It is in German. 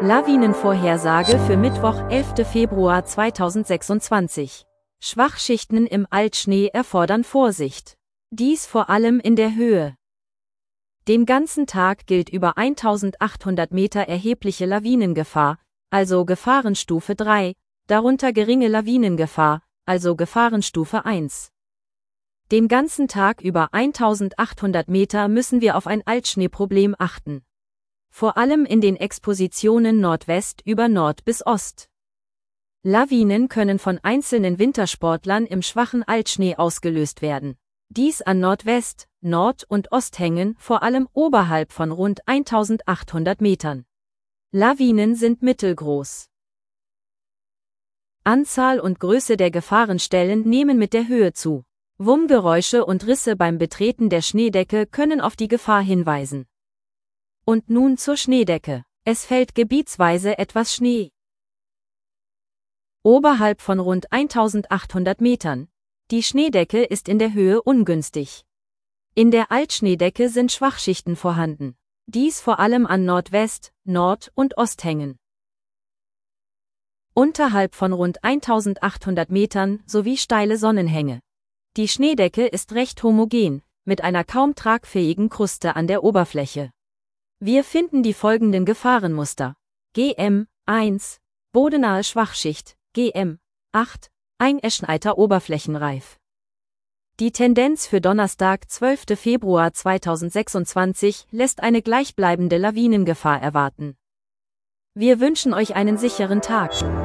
Lawinenvorhersage für Mittwoch, 11. Februar 2026. Schwachschichten im Altschnee erfordern Vorsicht. Dies vor allem in der Höhe. Den ganzen Tag gilt über 1800 Meter erhebliche Lawinengefahr, also Gefahrenstufe 3, darunter geringe Lawinengefahr, also Gefahrenstufe 1. Den ganzen Tag über 1800 Meter müssen wir auf ein Altschneeproblem achten. Vor allem in den Expositionen Nordwest über Nord bis Ost. Lawinen können von einzelnen Wintersportlern im schwachen Altschnee ausgelöst werden. Dies an Nordwest-, Nord- und Osthängen, vor allem oberhalb von rund 1800 Metern. Lawinen sind mittelgroß. Anzahl und Größe der Gefahrenstellen nehmen mit der Höhe zu. Wummgeräusche und Risse beim Betreten der Schneedecke können auf die Gefahr hinweisen. Und nun zur Schneedecke. Es fällt gebietsweise etwas Schnee. Oberhalb von rund 1800 Metern. Die Schneedecke ist in der Höhe ungünstig. In der Altschneedecke sind Schwachschichten vorhanden. Dies vor allem an Nordwest-, Nord- und Osthängen. Unterhalb von rund 1800 Metern sowie steile Sonnenhänge. Die Schneedecke ist recht homogen, mit einer kaum tragfähigen Kruste an der Oberfläche. Wir finden die folgenden Gefahrenmuster. GM 1, bodenahe Schwachschicht, GM 8, eingeschneiter Oberflächenreif. Die Tendenz für Donnerstag, 12. Februar 2026 lässt eine gleichbleibende Lawinengefahr erwarten. Wir wünschen euch einen sicheren Tag.